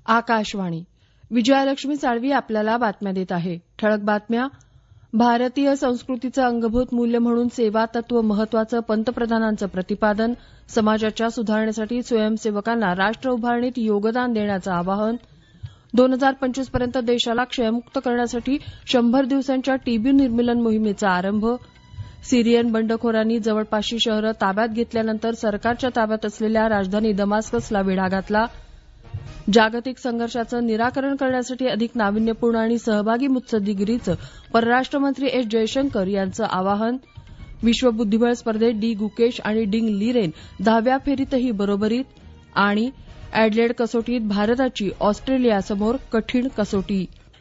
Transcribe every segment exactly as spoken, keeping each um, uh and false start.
आकाशवाणी. विजयालक्ष्मी साळवी आपल्याला बातम्या देत आहे. ठळक बातम्या. भारतीय संस्कृतीचं अंगभूत मूल्य म्हणून सेवा तत्व महत्वाचं, पंतप्रधानांचं प्रतिपादन. समाजाच्या सुधारणेसाठी स्वयंसेवकांना राष्ट्र उभारणीत योगदान देण्याचं आवाहन. दोन हजार पंचवीस पर्यंत देशाला क्षयमुक्त करण्यासाठी शंभर दिवसांच्या टीबी निर्मूलन मोहिमेचा आरंभ. सिरियन बंडखोरांनी जवळपासची शहरं ताब्यात घेतल्यानंतर सरकारच्या ताब्यात असलेल्या राजधानी दमास्कसला वेढा घातला. जागतिक संघर्षाचं निराकरण करण्यासाठी अधिक नाविन्यपूर्ण आणि सहभागी मुत्सद्देगिरीचं परराष्ट्र मंत्री एस जयशंकर यांचं आवाहन. विश्व बुद्धिबळ स्पर्धेत डी गुकेश आणि डिंग लिरेन दहाव्या फेरीतही बरोबरीत. आणि अॅडलेड कसोटीत भारताची ऑस्ट्रेलियासमोर कठीण कसोटी.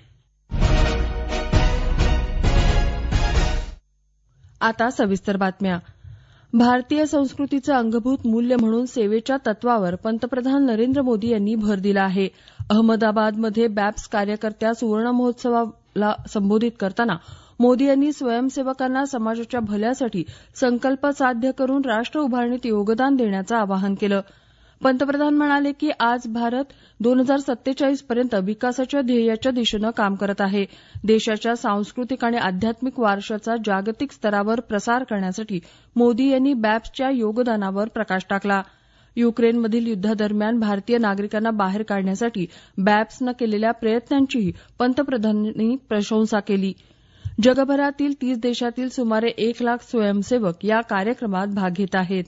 आता सविस्तर बातम्या. भारतीय संस्कृतीचं अंगभूत मूल्य म्हणून सेवेच्या तत्वावर पंतप्रधान नरेंद्र मोदी यांनी भर दिला आहे. अहमदाबादमध्ये बॅप्स कार्यकर्त्या सुवर्ण महोत्सवाला संबोधित करताना मोदी यांनी स्वयंसेवकांना समाजाच्या भल्यासाठी संकल्प साध्य करून राष्ट्र उभारणीत योगदान देण्याचं आवाहन केलं. पंतप्रधान म्हणाले की आज भारत दोन हजार सत्तेचाळीस पर्यंत विकासाच्या ध्येयाच्या दिशेनं काम करत आहे. देशाच्या सांस्कृतिक आणि आध्यात्मिक वारशाचा जागतिक स्तरावर प्रसार करण्यासाठी मोदी यांनी बॅप्सच्या योगदानावर प्रकाश टाकला. युक्रेनमधील युद्धादरम्यान भारतीय नागरिकांना बाहेर काढण्यासाठी बॅप्सनं केलेल्या प्रयत्नांचीही पंतप्रधानांनी प्रशंसा केली. जगभरातील तीस देशातील सुमारे एक लाख स्वयंसेवक या कार्यक्रमात भाग घेत आहेत.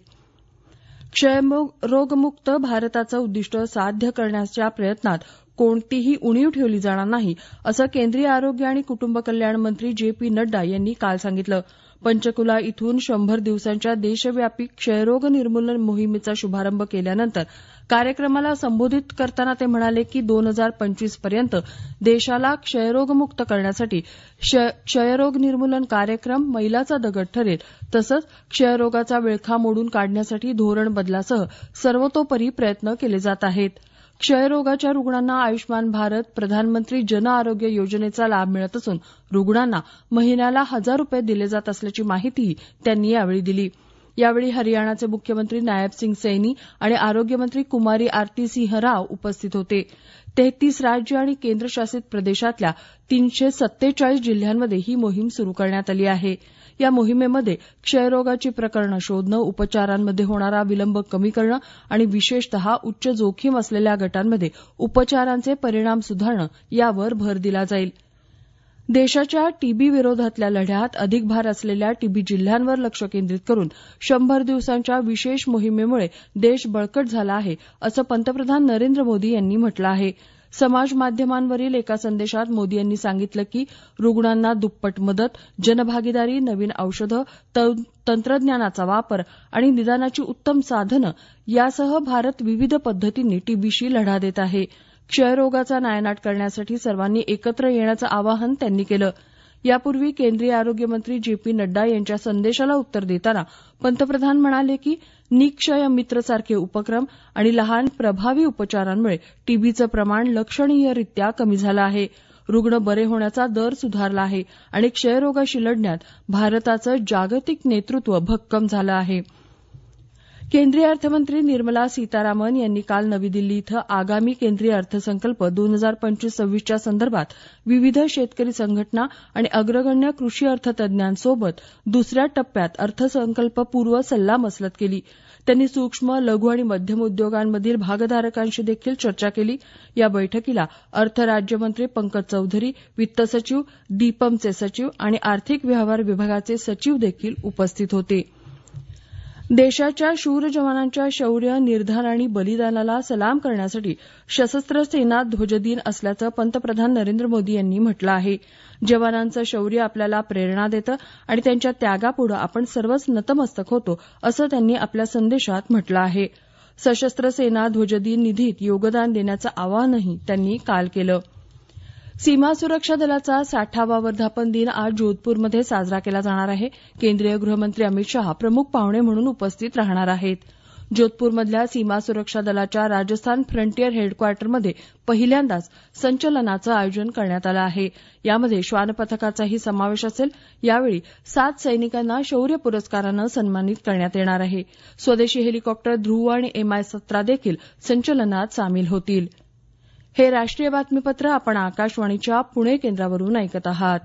क्षयरोगमुक्त भारताचं उद्दिष्ट साध्य करण्याच्या प्रयत्नात कोणतीही उणीव ठेवली जाणार नाही, असं केंद्रीय आरोग्य आणि कुटुंब कल्याण मंत्री जे पी नड्डा यांनी काल सांगितलं. पंचकुला इथून शंभर दिवसांच्या देशव्यापी क्षयरोग निर्मूलन मोहिमेचा शुभारंभ केल्यानंतर कार्यक्रमाला संबोधित करताना ते म्हणाले की दोन हजार पंचवीस पर्यंत देशाला क्षयरोगमुक्त करण्यासाठी क्षयरोग निर्मूलन कार्यक्रम मैलाचा दगड ठरेल. तसंच क्षयरोगाचा विळखा मोडून काढण्यासाठी धोरण बदलासह सर्वतोपरी प्रयत्न केले जात आहेत. क्षयरोगाच्या रुग्णांना आयुष्मान भारत, प्रधानमंत्री जन आरोग्य योजनेचा लाभ मिळत असून रुग्णांना महिन्याला हजार रुपये दिले जात असल्याची माहितीही त्यांनी यावेळी दिली. यावेळी हरियाणाचे मुख्यमंत्री नायब सिंग सैनी आणि आरोग्यमंत्री कुमारी आरती सिंह राव उपस्थित होते. तेहतीस राज्य आणि केंद्रशासित प्रदेशातल्या तीनशे सत्तेचाळीस जिल्ह्यांमध्ये ही मोहीम सुरू करण्यात आली आहे. या मोहिमेमध्ये क्षयरोगाची प्रकरणं शोधणं, उपचारांमध्ये होणारा विलंब कमी करणं आणि विशेषतः उच्च जोखीम असलेल्या गटांमध्ये उपचारांचे परिणाम सुधारणं यावर भर दिला जाईल. देशाच्या टीबी विरोधातल्या लढ्यात अधिक भार असलेल्या टीबी जिल्ह्यांवर लक्ष केंद्रित करून शंभर दिवसांच्या विशेष मोहिमेमुळे देश बळकट झाला आहे, असं पंतप्रधान नरेंद्र मोदी यांनी म्हटलं आहे. समाज माध्यमांवरील एका संदेशात मोदी यांनी सांगितलं की रुग्णांना दुप्पट मदत, जनभागीदारी, नवीन औषधं, तंत्रज्ञानाचा वापर आणि निदानाची उत्तम साधनं यासह भारत विविध पद्धतींनी टीबीशी लढा देत आहे. क्षयरोगाचा नायनाट करण्यासाठी सर्वांनी एकत्र येण्याचं आवाहन त्यांनी केलं. यापूर्वी केंद्रीय आरोग्य मंत्री जे पी नड्डा यांच्या संदेशाला उत्तर देताना पंतप्रधान म्हणाले की निक्षय मित्र सारखे उपक्रम आणि लहान प्रभावी उपचारांमुळे टीबीचं प्रमाण लक्षणीयरित्या कमी झालं आहे. रुग्ण बरे होण्याचा दर सुधारला आहे आणि क्षयरोगाशी लढण्यात भारताचं जागतिक नेतृत्व भक्कम झालं आहे. केंद्रीय अर्थमंत्री निर्मला सीतारामन यांनी काल नवी दिल्ली इथं आगामी केंद्रीय अर्थसंकल्प दोन हजार पंचवीस सव्वीसच्या संदर्भात विविध शेतकरी संघटना आणि अग्रगण्य कृषी अर्थतज्ञांसोबत दुसऱ्या टप्प्यात अर्थसंकल्पपूर्व सल्लामसलत केली. त्यांनी सूक्ष्म, लघु आणि मध्यम उद्योगांमधील भागधारकांशी देखील चर्चा केली. या बैठकीला अर्थ राज्यमंत्री पंकज चौधरी, वित्त सचिव, दीपमचे सचिव आणि आर्थिक व्यवहार विभागाचे सचिव देखील उपस्थित होते. देशाच्या शूर जवानांच्या शौर्य, निर्धार आणि बलिदानाला सलाम करण्यासाठी सशस्त्र सेना ध्वजदिन असल्याचं पंतप्रधान नरेंद्र मोदी यांनी म्हटलं आहे. जवानांचं शौर्य आपल्याला प्रेरणा देतं आणि त्यांच्या त्यागापुढे आपण सर्वच नतमस्तक होतो, असं त्यांनी आपल्या संदेशात म्हटलं आहे. सशस्त्र सेना ध्वजदिन निधीत योगदान देण्याचं आवाहनही त्यांनी काल केलं. सीमा सुरक्षा दलाचा साठावा वर्धापन दिन आज जोधपूरमध्ये साजरा केला जाणार आहे. केंद्रीय गृहमंत्री अमित शहा प्रमुख पाहुणे म्हणून उपस्थित राहणार आहेत. जोधपूरमधल्या सीमा सुरक्षा दलाच्या राजस्थान फ्रंटियर हेडक्वार्टरमध्ये पहिल्यांदाच संचलनाचं आयोजन करण्यात आलं आहे. यामध्ये श्वान पथकाचाही समावेश असेल. यावेळी सात सैनिकांना शौर्य पुरस्कारानं सन्मानित करण्यात येणार आहे. स्वदेशी हेलिकॉप्टर ध्रुव आणि एम आय सतरा देखील संचलनात सामील होतील. हे राष्ट्रीय बातमीपत्र आपण आकाशवाणीच्या पुणे केंद्रावरून ऐकत आहात.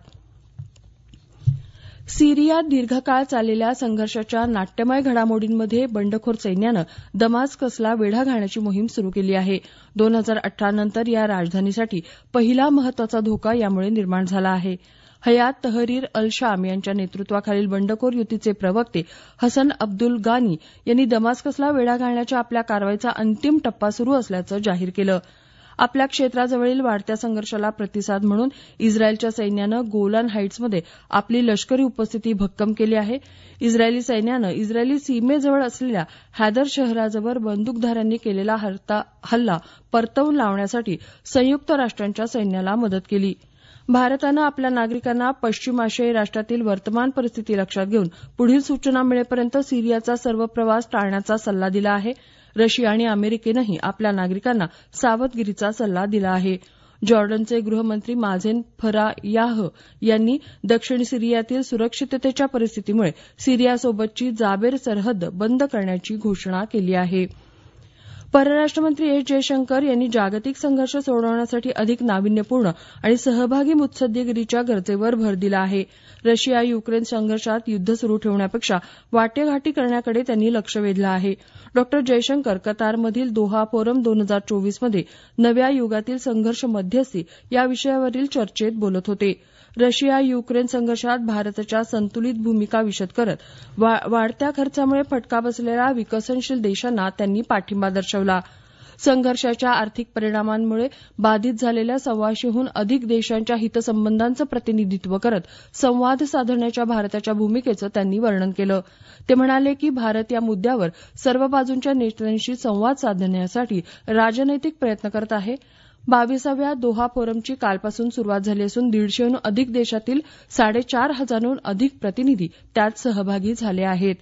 सीरियात दीर्घकाळ चाललेल्या संघर्षाच्या नाट्यमय घडामोडींमध्ये बंडखोर सैन्यानं दमास्कसला वेढा घालण्याची मोहीम सुरू केली आहे. दोन हजार अठरा नंतर या राजधानीसाठी पहिला महत्वाचा धोका यामुळे निर्माण झाला आहे. हयात तहरीर अल शाम यांच्या नेतृत्वाखालील बंडखोर युतीचे प्रवक्ते हसन अब्दुल गानी यांनी दमास्कसला वेढा घालण्याच्या आपल्या कारवाईचा अंतिम टप्पा सुरू असल्याचं जाहीर केलं. आपल्या क्षेत्राजवळील वाढत्या संघर्षाला प्रतिसाद म्हणून इस्रायलच्या सैन्यानं गोलान हाईट्समध्ये आपली लष्करी उपस्थिती भक्कम केली आहे. इस्रायली सैन्यानं इस्रायली सीमेजवळ असलेल्या हैदर शहराजवळ बंदूकधाऱ्यांनी केलेला हल्ला परतवून लावण्यासाठी संयुक्त राष्ट्रांच्या सैन्याला मदत केली. भारतानं आपल्या नागरिकांना पश्चिम आशियाई राष्ट्रातील वर्तमान परिस्थिती लक्षात घेऊन पुढील सूचना मिळेपर्यंत सीरियाचा सर्व प्रवास टाळण्याचा सल्ला दिला आहे. रशिया आणि अमेरिकेनंही आपल्या नागरिकांना सावधगिरीचा सल्ला दिला आहे. जॉर्डनचे गृहमंत्री माझेन फरायाह यांनी दक्षिण सीरियातील सुरक्षिततेच्या परिस्थितीमुळे सीरियासोबतची जाबेर सरहद्द बंद करण्याची घोषणा केली आहे. परराष्ट्रमंत्री एस जयशंकर यांनी जागतिक संघर्ष सोडवण्यासाठी अधिक नाविन्यपूर्ण आणि सहभागी मुत्सद्देगिरीच्या गरजेवर भर दिला आहे. रशिया युक्रेन संघर्षात युद्ध सुरू ठेवण्यापेक्षा वाटाघाटी करण्याकडे त्यांनी लक्ष वेधलं आहे. डॉ जयशंकर कतारमधील दोहा फोरम दोन हजार चोवीसमध्ये नव्या युगातील संघर्ष मध्यस्थी या विषयावरील चर्चेत बोलत होते. रशिया युक्रेन संघर्षात भारताच्या संतुलित भूमिका विशद करत वा, वाढत्या खर्चामुळे फटका बसलेल्या विकसनशील देशांना त्यांनी पाठिंबा दर्शवला. संघर्षाच्या आर्थिक परिणामांमुळे बाधित झालेल्या सव्वाशेहून अधिक देशांच्या हितसंबंधांचं प्रतिनिधित्व करत संवाद साधण्याच्या भारताच्या भूमिकेचं त्यांनी वर्णन केलं. ते म्हणाले की भारत या मुद्द्यावर सर्व बाजूंच्या नेत्यांशी संवाद साधण्यासाठी राजनैतिक प्रयत्न करत आहे. बावीसाव्या दोहा फोरमची कालपासून सुरुवात झाली असून दीडशेहून अधिक देशातील साडेचार हजारहून अधिक प्रतिनिधी त्यात सहभागी झाले आहेत.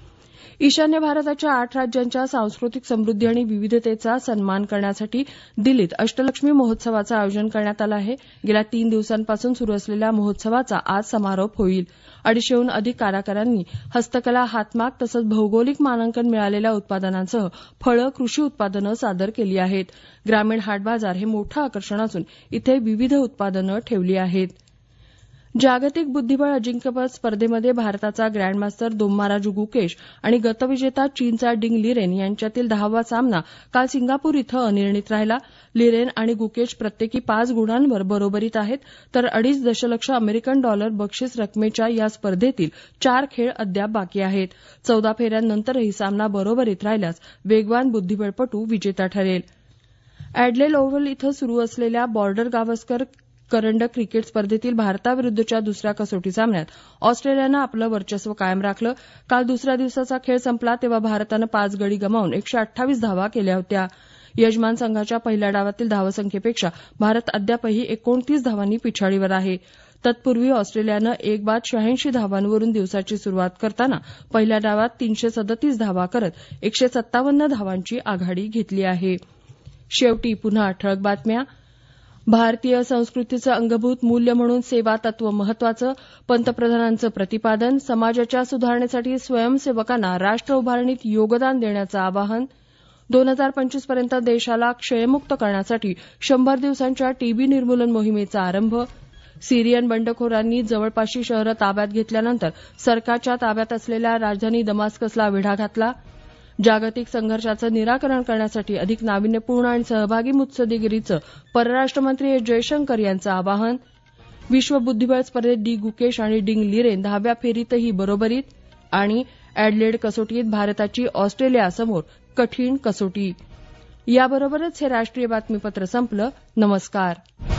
ईशान्य भारताच्या आठ राज्यांच्या सांस्कृतिक समृद्धी आणि विविधतेचा सन्मान करण्यासाठी दिल्लीत अष्टलक्ष्मी महोत्सवाचं आयोजन करण्यात आलं आहे. गेल्या तीन दिवसांपासून सुरू असलेल्या महोत्सवाचा आज समारोप होईल. अडीचशेहून अधिक कलाकारांनी हस्तकला, हातमाग तसंच भौगोलिक मानांकन मिळालेल्या उत्पादनांसह फळं, कृषी उत्पादनं सादर केली आहेत. ग्रामीण हाट बाजार हे मोठं आकर्षण असून इथे विविध उत्पादनं ठेवली आहेत. जागतिक बुद्धिबळ अजिंक्यपद स्पर्धेमध्ये भारताचा ग्रँडमास्टर दोम्माराजू गुकेश आणि गतविजेता चीनचा डिंग लिरेन यांच्यातील दहावा सामना काल सिंगापूर इथं अनिर्णित राहिला. लिरेन आणि गुकेश प्रत्येकी पाच गुणांवर बरोबरीत आहेत, तर अडीच दशलक्ष अमेरिकन डॉलर बक्षीस रकमेच्या या स्पर्धेतील चार खेळ अद्याप बाकी आहेत. चौदा फेऱ्यांनंतरही सामना बरोबरीत राहिल्यास वेगवान बुद्धिबळपटू विजेता ठरेल. अॅडलेड ओव्हल इथं सुरू असलेल्या बॉर्डर गावस्कर करंडक क्रिकेट स्पर्धेतील भारताविरुद्धच्या दुसऱ्या कसोटी सामन्यात ऑस्ट्रेलियानं आपलं वर्चस्व कायम राखलं. काल दुसऱ्या दिवसाचा खेळ संपला तेव्हा भारतानं पाच गडी गमावून एकशे अठ्ठावीस धावा केल्या होत्या. यजमान संघाच्या पहिल्या डावातील धावसंख्येपेक्षा भारत अद्यापही एकोणतीस धावांनी पिछाडीवर आहे. तत्पूर्वी ऑस्ट्रेलियानं एक बाद शहाऐंशी धावांवरून दिवसाची सुरुवात करताना पहिल्या डावात तीनशे सदतीस धावा करत एकशे सत्तावन्न धावांची आघाडी घेतली आहे. शेवटी पुन्हा ठळक बातम्या. भारतीय संस्कृतीचं अंगभूत मूल्य म्हणून सेवा तत्व महत्वाचं, पंतप्रधानांचं प्रतिपादन. समाजाच्या सुधारणेसाठी स्वयंसेवकांना राष्ट्र उभारणीत योगदान देण्याचं आवाहन. दोन हजार पंचवीस पर्यंत देशाला क्षयमुक्त करण्यासाठी शंभर दिवसांच्या टीबी निर्मूलन मोहिमेचा आरंभ. सीरियन बंडखोरांनी जवळपासची शहरं ताब्यात घेतल्यानंतर सरकारच्या ताब्यात असलेल्या राजधानी दमास्कसला वेढा घातला. जागतिक संघर्षाचं निराकरण करण्यासाठी अधिक नाविन्यपूर्ण आणि सहभागी मुत्सद्देगिरीचं परराष्ट्रमंत्री एस जयशंकर यांचं आवाहन. विश्व बुद्धिबळ स्पर्धेत डी गुकेश आणि डिंग लिरेन दहाव्या फेरीतही बरोबरीत. आणि अॅडलेड कसोटीत भारताची ऑस्ट्रेलियासमोर कठीण कसोटी. याबरोबरच हे राष्ट्रीय बातमीपत्र संपलं. नमस्कार.